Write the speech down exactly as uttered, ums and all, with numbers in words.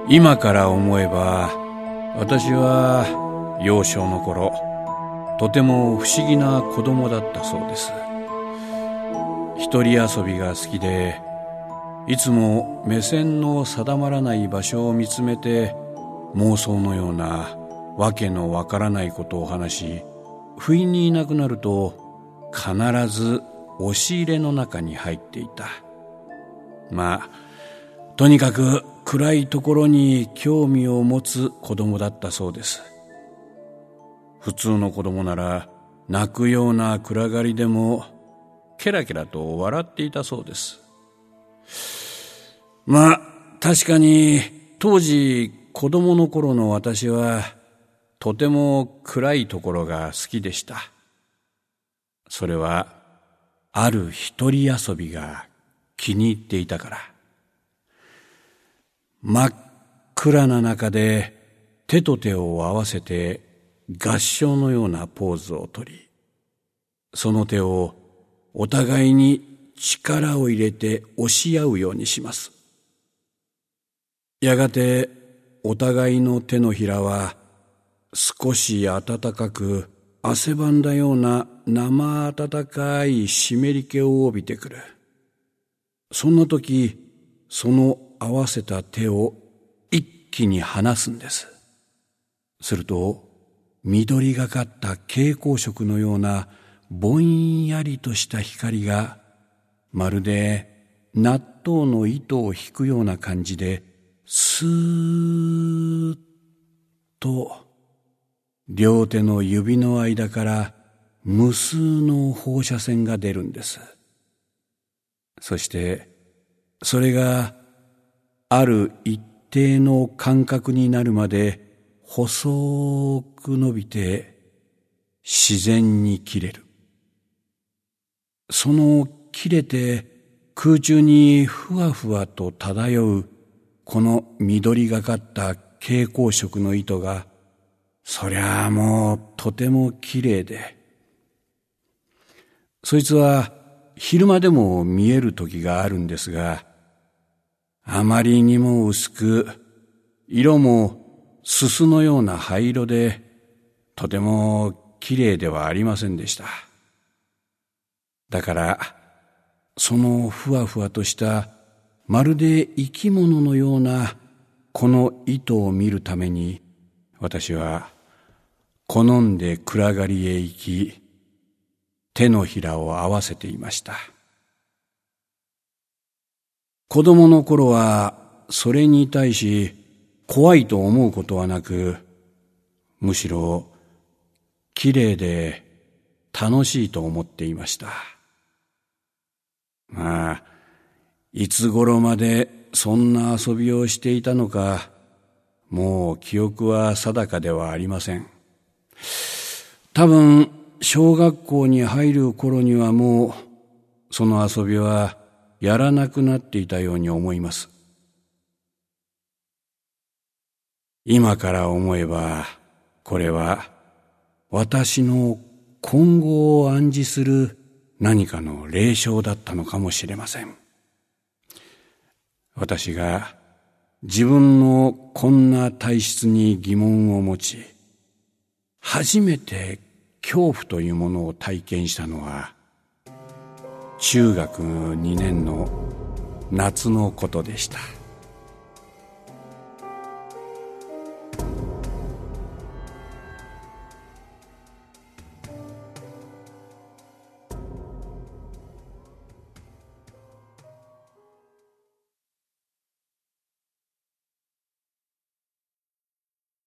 今から思えば、私は幼少の頃、とても不思議な子供だったそうです。一人遊びが好きで、いつも目線の定まらない場所を見つめて、妄想のようなわけのわからないことを話し、不意にいなくなると必ず押し入れの中に入っていた。まあとにかく暗いところに興味を持つ子供だったそうです。普通の子供なら泣くような暗がりでもケラケラと笑っていたそうです。まあ確かに当時子供の頃の私はとても暗いところが好きでした。それはある一人遊びが気に入っていたから。真っ暗な中で手と手を合わせて合掌のようなポーズをとり、その手をお互いに力を入れて押し合うようにします。やがてお互いの手のひらは少し暖かく汗ばんだような生暖かい湿り気を帯びてくる。そんな時、その合わせた手を一気に離すんです。すると緑がかった蛍光色のようなぼんやりとした光がまるで納豆の糸を引くような感じでスーッと両手の指の間から無数の放射線が出るんです。そしてそれがある一定の間隔になるまで細く伸びて自然に切れる。その切れて空中にふわふわと漂うこの緑がかった蛍光色の糸が、そりゃあもうとてもきれいで、そいつは昼間でも見える時があるんですが、あまりにも薄く、色もすすのような灰色で、とてもきれいではありませんでした。だからそのふわふわとしたまるで生き物のようなこの糸を見るために、私は好んで暗がりへ行き、手のひらを合わせていました。子供の頃はそれに対し怖いと思うことはなく、むしろきれいで楽しいと思っていました。まあいつ頃までそんな遊びをしていたのか、もう記憶は定かではありません。多分小学校に入る頃にはもうその遊びはやらなくなっていたように思います。今から思えば、これは私の今後を暗示する何かの霊障だったのかもしれません。私が自分のこんな体質に疑問を持ち、初めて恐怖というものを体験したのは中学にねんの夏のことでした。